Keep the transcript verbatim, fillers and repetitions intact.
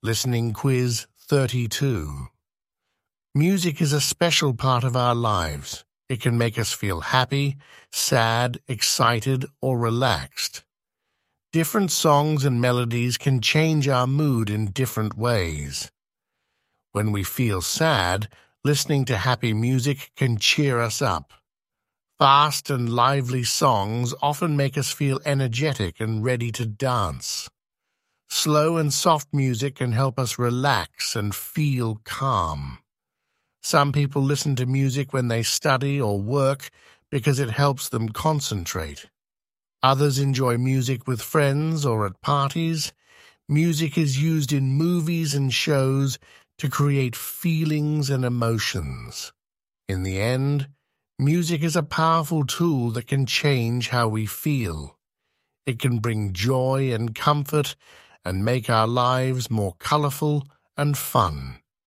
Listening Quiz thirty-two. Music is a special part of our lives. It can make us feel happy, sad, excited, or relaxed. Different songs and melodies can change our mood in different ways. When we feel sad, listening to happy music can cheer us up. Fast and lively songs often make us feel energetic and ready to dance. Slow and soft music can help us relax and feel calm. Some people listen to music when they study or work because it helps them concentrate. Others enjoy music with friends or at parties. Music is used in movies and shows to create feelings and emotions. In the end, music is a powerful tool that can change how we feel. It can bring joy and comfort and make our lives more colorful and fun.